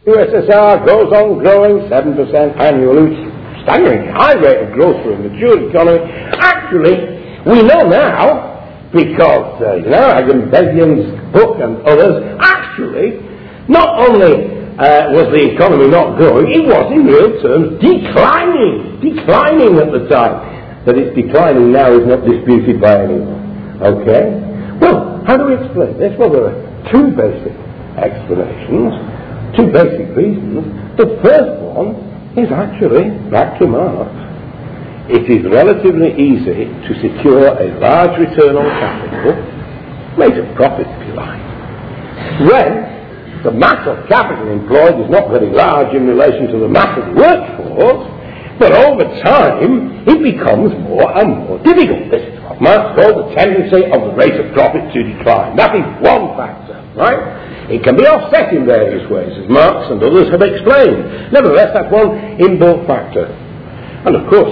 USSR goes on growing 7% annually, staggering high rate of growth for a mature economy. Actually, we know now, because, Agamben's book and others, actually, not only was the economy not growing, it was in real terms declining at the time. That it's declining now is not disputed by anyone. Okay? Well, how do we explain this? Well, there are two basic explanations, two basic reasons. The first one is actually back to Marx. It is relatively easy to secure a large return on capital, rate of profit if you like, when the mass of capital employed is not very large in relation to the mass of the workforce, but over time it becomes more and more difficult. This is what Marx called the tendency of the rate of profit to decline. That is one factor, right? It can be offset in various ways, as Marx and others have explained. Nevertheless, that's one inbuilt factor. And of course,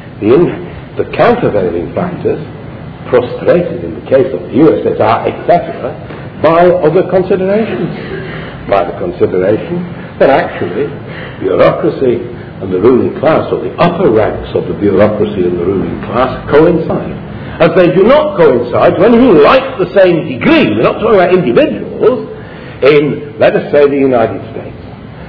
the countervailing factors, frustrated in the case of the USSR, etc., by other considerations. By the consideration that actually bureaucracy and the ruling class, or the upper ranks of the bureaucracy and the ruling class, coincide. As they do not coincide to anything like the same degree, we're not talking about individuals, in, let us say, the United States.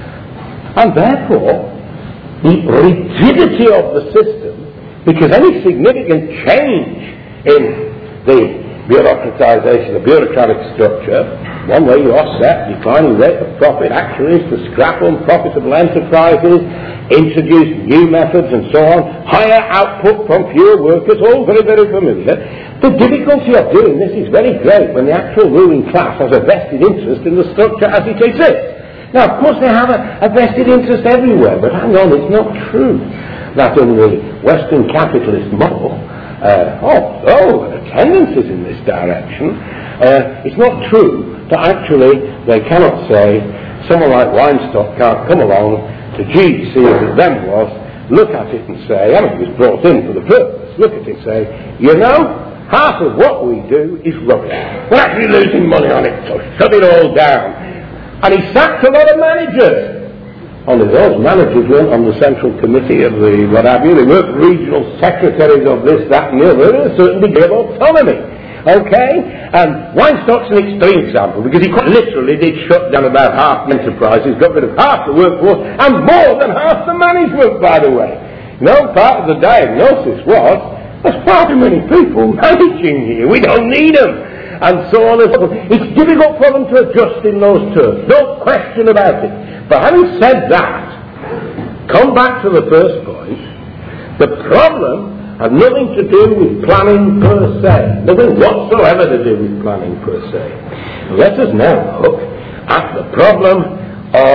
And therefore, the rigidity of the system, because any significant change in the bureaucratization, the bureaucratic structure, one way you offset declining rate of profit actually is to scrap unprofitable enterprises, introduce new methods and so on, higher output from fewer workers, all very, very familiar. The difficulty of doing this is very great when the actual ruling class has a vested interest in the structure as it exists. Now, of course, they have a vested interest everywhere, but hang on, it's not true that in the Western capitalist model, there are tendencies in this direction. It's not true that actually they cannot say, someone like Weinstock can't come along to GEC as it then was, look at it and say, I mean, it was brought in for the purpose, look at it and say, you know, half of what we do is rubbish. We're actually losing money on it, so shut it all down. And he sacked a lot of managers. Only those managers weren't on the central committee of the what have you. They weren't regional secretaries of this, that and the other. There was a certain degree of autonomy. Okay? And Weinstock's an extreme example because he quite literally did shut down about half the enterprises, got rid of half the workforce and more than half the management, by the way. No, part of the diagnosis was there's far too many people managing here. We don't need them. And so on and so forth. It's difficult for them to adjust in those terms. No question about it. But having said that, come back to the first point. The problem has nothing to do with planning per se. Nothing whatsoever to do with planning per se. Let us now look at the problem of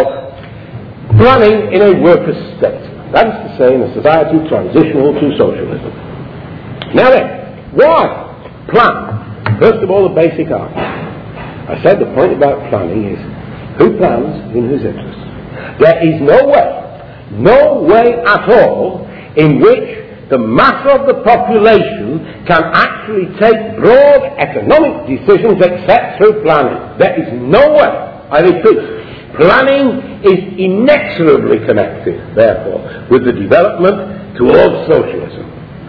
planning in a workers' state. That is to say, in a society transitional to socialism. Now then, why plan? First of all, the basic argument. I said the point about planning is who plans in whose interest. There is no way at all in which the mass of the population can actually take broad economic decisions except through planning. There is no way. I repeat, planning is inexorably connected, therefore, with the development towards socialism.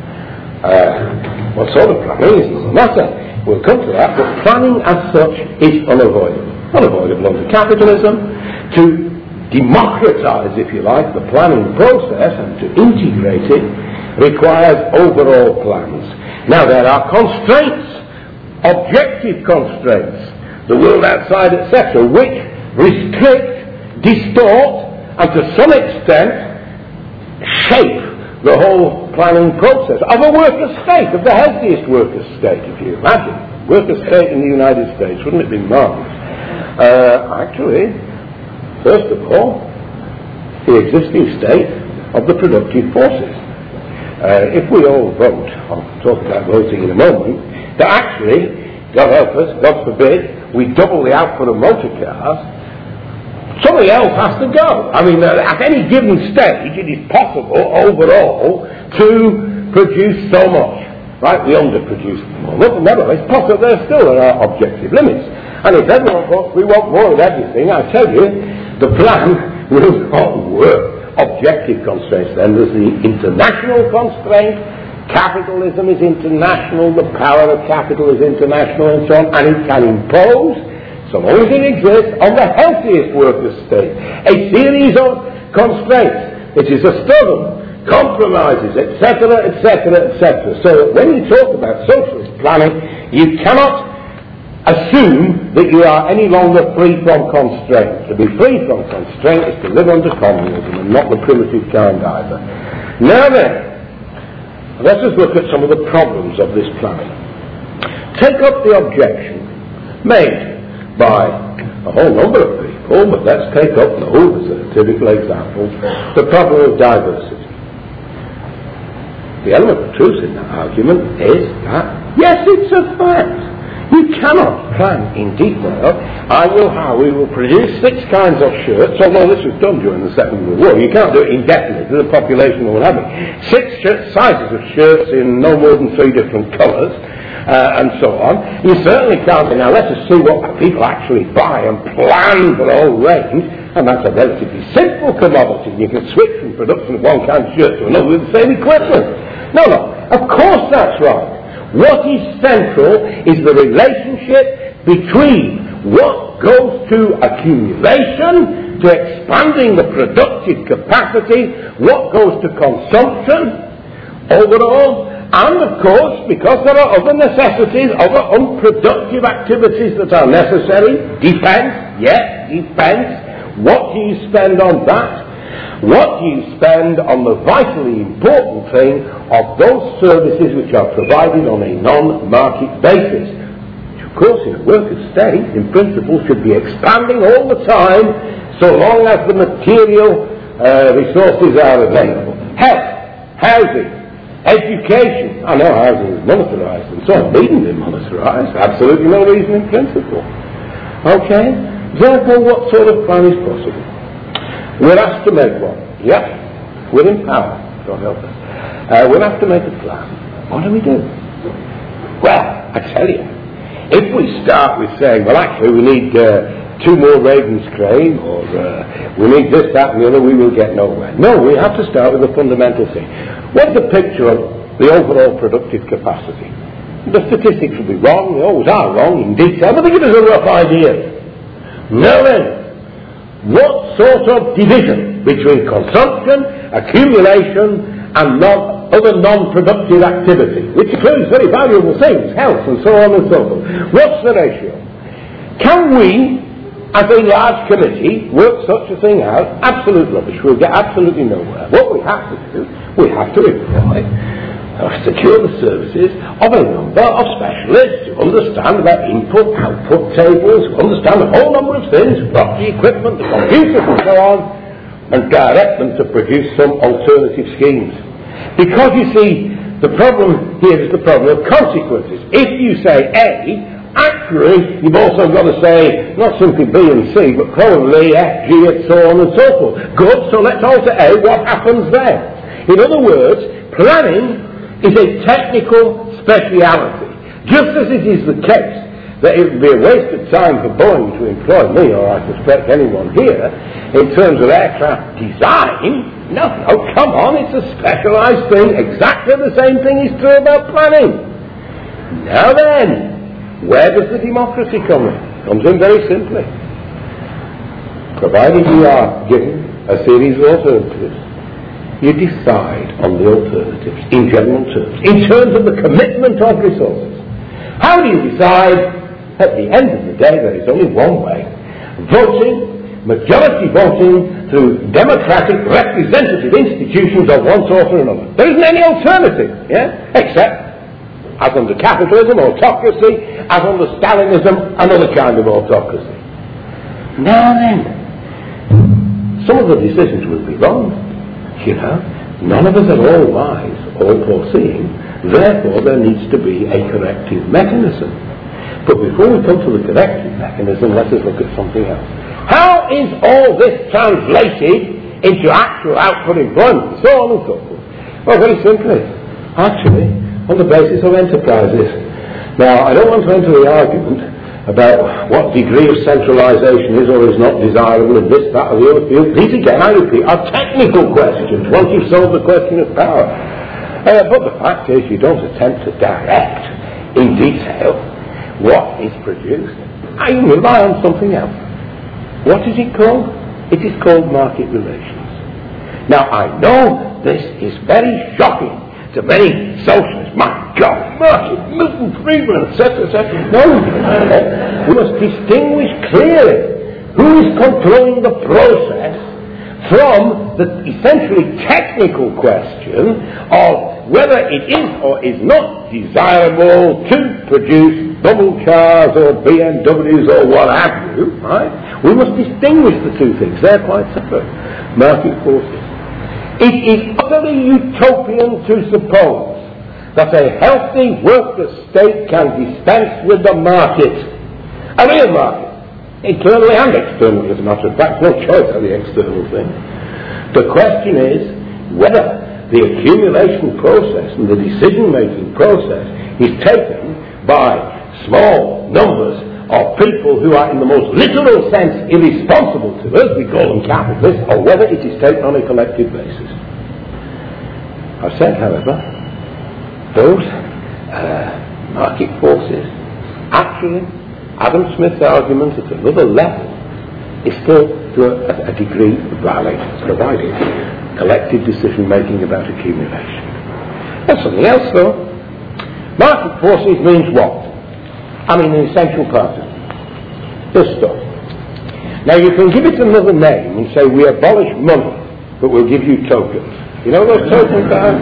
What sort of planning is another matter. We'll come to that, but planning as such is unavoidable. Unavoidable under capitalism. To democratize, if you like, the planning process and to integrate it requires overall plans. Now there are constraints, objective constraints, the world outside, etc., which restrict, distort, and to some extent shape the whole planning process of a worker state, of the healthiest worker state, if you imagine. Worker state in the United States, wouldn't it be marvellous? Actually, first of all, the existing state of the productive forces. If we all vote, I'll talk about voting in a moment, that actually, God help us, God forbid, we double the output of motor cars, somebody else has to go. I mean, at any given stage, it is possible overall to produce so much. Right? We underproduce at the moment. Nevertheless, it's possible there are objective limits. And if everyone wants, we want more of everything, I tell you, the plan will not work. Objective constraints, then there's the international constraint. Capitalism is international, the power of capital is international, and so on, and it can impose, so long as it exists, on the healthiest worker state, a series of constraints. It is a struggle, compromises, etc., etc., etc. So that when you talk about socialist planning, you cannot assume that you are any longer free from constraint. To be free from constraint is to live under communism, and not the primitive kind either. Now then, let us look at some of the problems of this planning. Take up the objection made by a whole number of people, but let's take up those as a typical example, the problem of diversity. The element of truth in that argument is that, yes, it's a fact. You cannot plan in detail, we will produce 6 kinds of shirts, although this was done during the Second World War. You can't do it indefinitely, the population will have it. 6 sizes of shirts in no more than 3 different colours, and so on. You certainly can't. Now let us see what people actually buy and plan for the whole range, and that's a relatively simple commodity. You can switch from production of one kind of shirt to another with the same equipment. No, of course that's right. What is central is the relationship between what goes to accumulation, to expanding the productive capacity, what goes to consumption overall, and of course, because there are other necessities, other unproductive activities that are necessary, defence, what do you spend on that? What do you spend on the vitally important thing of those services which are provided on a non-market basis, which of course in a worker state, in principle, should be expanding all the time so long as the material resources are available. Health, housing, education. I know housing is monetarised and so on. It needn't be monetarised. Absolutely no reason in principle. Okay? Therefore, what sort of plan is possible? We're asked to make one. Yep. We're in power. God help us. We'll have to make a plan. What do we do? Well, I tell you, if we start with saying, well, actually, we need 2 more Ravenscraig, or we need this, that, and the other, we will get nowhere. No, we have to start with a fundamental thing. What's the picture of the overall productive capacity? The statistics will be wrong. They always are wrong in detail, but they give us a rough idea. Now then, what sort of division between consumption, accumulation, and other non-productive activity, which includes very valuable things, health and so on and so forth? What's the ratio? Can we, as a large committee, work such a thing out? Absolute rubbish. We'll get absolutely nowhere. What we have to do, we have to employ secure the services of a number of specialists who understand about input-output tables, who understand a whole number of things, property equipment, the computers and so on, and direct them to produce some alternative schemes. Because you see, the problem here is the problem of consequences. If you say A, actually you've also got to say not simply B and C, but probably F, G, and so on and so forth. Good, so let's alter A, what happens there? In other words, planning is a technical speciality. Just as it is the case that it would be a waste of time for Boeing to employ me, or I suspect anyone here, in terms of aircraft design. No, come on, it's a specialised thing. Exactly the same thing is true about planning. Now then, where does the democracy come in? It comes in very simply. Provided you are given a series of alternatives, you decide on the alternatives in general terms, in terms of the commitment of resources. How do you decide? At the end of the day, there is only one way. Voting, majority voting, through democratic representative institutions of one sort or another. There isn't any alternative, except, as under capitalism, autocracy, as under Stalinism, another kind of autocracy. Now then, some of the decisions will be wrong. None of us are all wise, all foreseeing. Therefore, there needs to be a corrective mechanism. But before we come to the corrective mechanism, let us look at something else. How is all this translated into actual output employment, so on and so forth? Well, very simply, actually, on the basis of enterprises. Now, I don't want to enter the argument about what degree of centralisation is or is not desirable in this, that or the other field. These again, I repeat, are technical questions once you've solved the question of power. But the fact is you don't attempt to direct in detail what is produced. I rely on something else. What is it called? It is called market relations. Now I know this is very shocking to many socialists. My God, market, Milton Friedman, etc., etc. No, we must distinguish clearly who is controlling the process from the essentially technical question of whether it is or is not desirable to produce double cars or BMWs or what have you, right? We must distinguish the two things. They're quite separate. Market forces. It is utterly utopian to suppose that a healthy worker state can dispense with the market. A real market. Internally and externally, as a matter of fact. No choice of the external thing. The question is whether the accumulation process and the decision-making process is taken by small numbers of people who are in the most literal sense irresponsible to us, we call them capitalists, or whether it is taken on a collective basis. I've said, however, those market forces, actually, Adam Smith's argument at another level is still to a degree valid, provided collective decision-making about accumulation. That's something else, though. Market forces means what? I mean, an essential part of it. This stuff. Now, you can give it another name and say, we abolish money, but we'll give you tokens. You know those tokens are?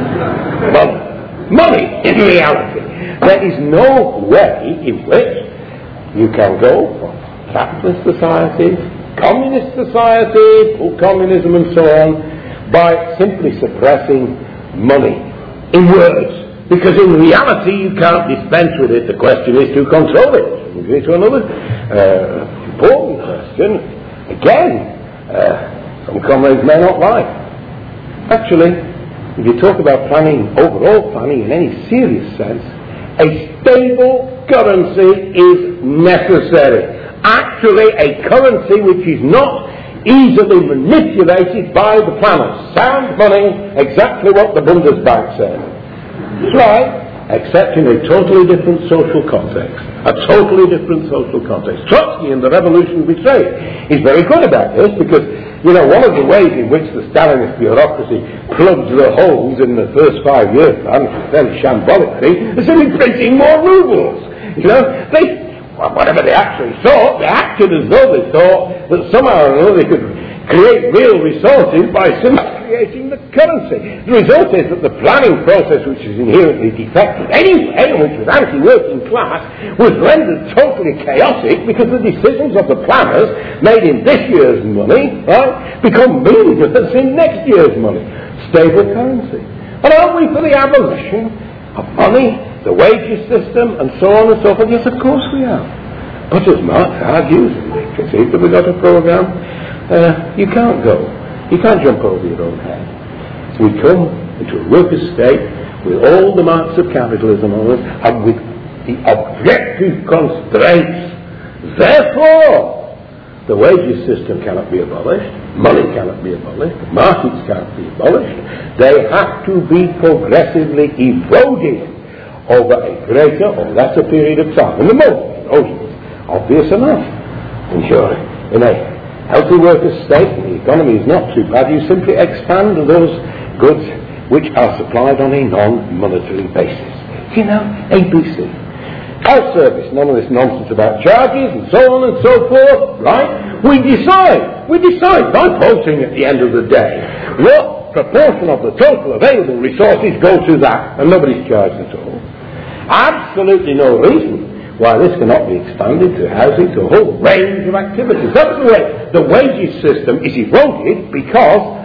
Money, in reality. There is no way in which you can go from capitalist society, communist society, full communism and so on, by simply suppressing money in words. Because in reality you can't dispense with it. The question is to control it. We'll get to another important question. Again, some comrades may not like. Actually, if you talk about planning, overall planning in any serious sense, a stable currency is necessary. Actually, a currency which is not easily manipulated by the planners. Sound money, exactly what the Bundesbank said. That's right, except in a totally different social context. A totally different social context. Trotsky in the Revolution Betrayed is very good about this because, you know, one of the ways in which the Stalinist bureaucracy plugged the holes in the first 5 years plan, which was a fairly shambolic thing, is simply printing more rubles. You know, whatever they actually thought, they acted as though they thought that somehow or another they could create real resources by simply creating the currency. The result is that the planning process, which is inherently defective anyway, and which was anti-working class, was rendered totally chaotic because the decisions of the planners made in this year's money, right, become meaningless in next year's money. Stable currency. And aren't we for the abolition of money, the wages system, and so on and so forth? Yes, of course we are. But as Marx argues, and we can see that we've got a program, you can't go. You can't jump over your own head. We come into a workers' state with all the marks of capitalism on us and with the objective constraints. Therefore, the wages system cannot be abolished, money cannot be abolished, markets cannot be abolished. They have to be progressively eroded over a greater or lesser period of time. And the most erosion is obvious enough. In a healthy workers' state, and the economy is not too bad, you simply expand those goods which are supplied on a non-monetary basis. You know, ABC. Health service, none of this nonsense about charges and so on and so forth, right? We decide by voting at the end of the day what proportion of the total available resources go to that, and nobody's charged at all. Absolutely no reason why this cannot be expanded to housing, to a whole range of activities. That's the way the wages system is eroded because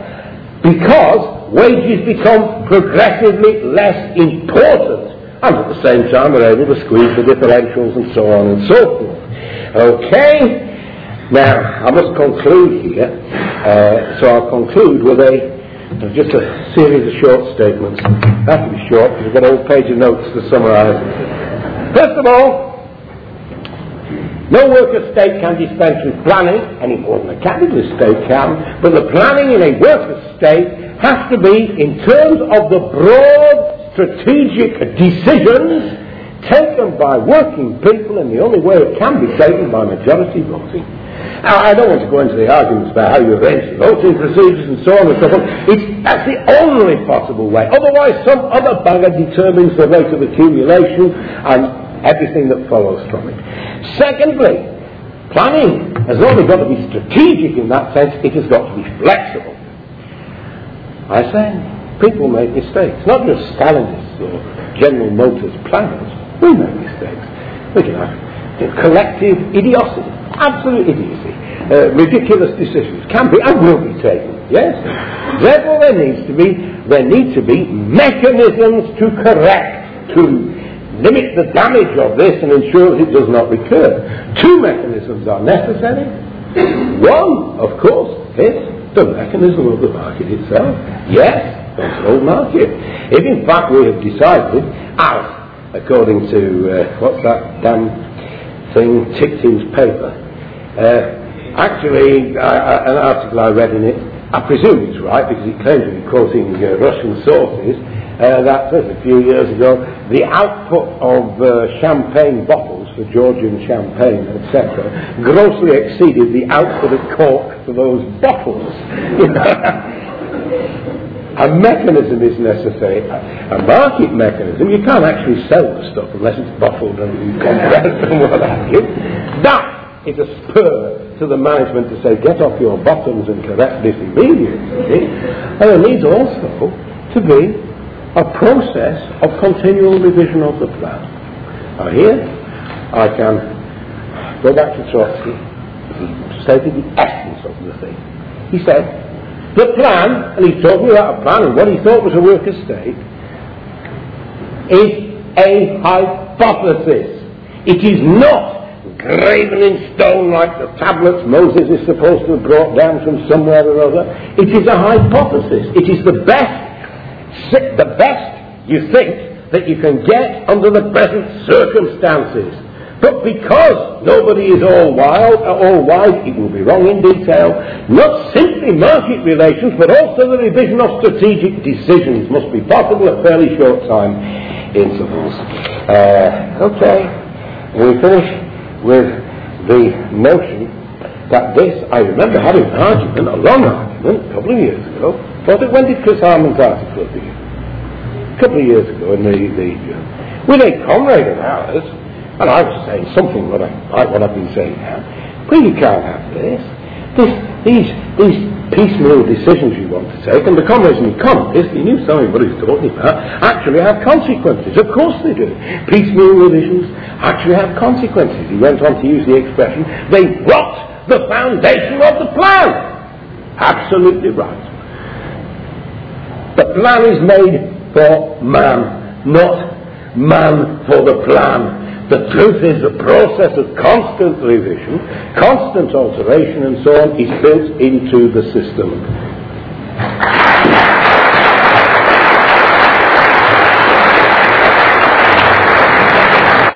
wages become progressively less important, and at the same time we're able to squeeze the differentials and so on and so forth. Okay, now I must conclude here, so I'll conclude with just a series of short statements. They have to be short because I've got a whole page of notes to summarise. First of all, No worker state can dispense with planning any more than a capitalist state can, but the planning in a worker state has to be in terms of the broad strategic decisions taken by working people, and the only way it can be taken by majority voting. Now, I don't want to go into the arguments about how you arrange the voting procedures and so on and so forth. That's the only possible way. Otherwise, some other bugger determines the rate of accumulation and everything that follows from it. Secondly, planning has not only got to be strategic in that sense, it has got to be flexible. I say, people make mistakes, not just Stalinists or General Motors planners. We make mistakes. We can have collective idiocy, absolute idiocy, ridiculous decisions can be and will be taken. Yes. Therefore, there need to be mechanisms to correct, to limit the damage of this and ensure that it does not recur. Two mechanisms are necessary. One, of course, is the mechanism of the market itself. Yes, controlled market. If in fact we have decided, as according to what's that damn thing, Tipton's paper, actually an article I read in it, I presume it's right because it claims to be quoting Russian sources, that a few years ago, the output of champagne bottles for Georgian champagne, etc., grossly exceeded the output of cork for those bottles. A mechanism is necessary, a market mechanism. You can't actually sell the stuff unless it's bottled and compressed and what have you. That is a spur to the management to say, get off your bottoms and correct this immediately. And there needs also to be a process of continual revision of the plan. Now here, I can go back to Trotsky. He stated the essence of the thing. He said, the plan, and he's talking about a plan and what he thought was a worker state, is a hypothesis. It is not graven in stone like the tablets Moses is supposed to have brought down from somewhere or other. It is a hypothesis. It is the best you think that you can get under the present circumstances. But because nobody is all wise, it will be wrong in detail. Not simply market relations, but also the revision of strategic decisions must be possible at fairly short time intervals. Okay, we finish with the notion that this, I remember having an argument, a long argument, a couple of years ago. When did Chris Harman's article appear? A couple of years ago in with a comrade of ours, and I was saying something like what I've been saying now. Well, you can't have this. These piecemeal decisions you want to take, and the comrade's an economist, he knew something what he was talking about, actually have consequences. Of course they do. Piecemeal revisions actually have consequences. He went on to use the expression, they rot the foundation of the plan. Absolutely right. The plan is made for man, not man for the plan. The truth is the process of constant revision, constant alteration and so on is built into the system.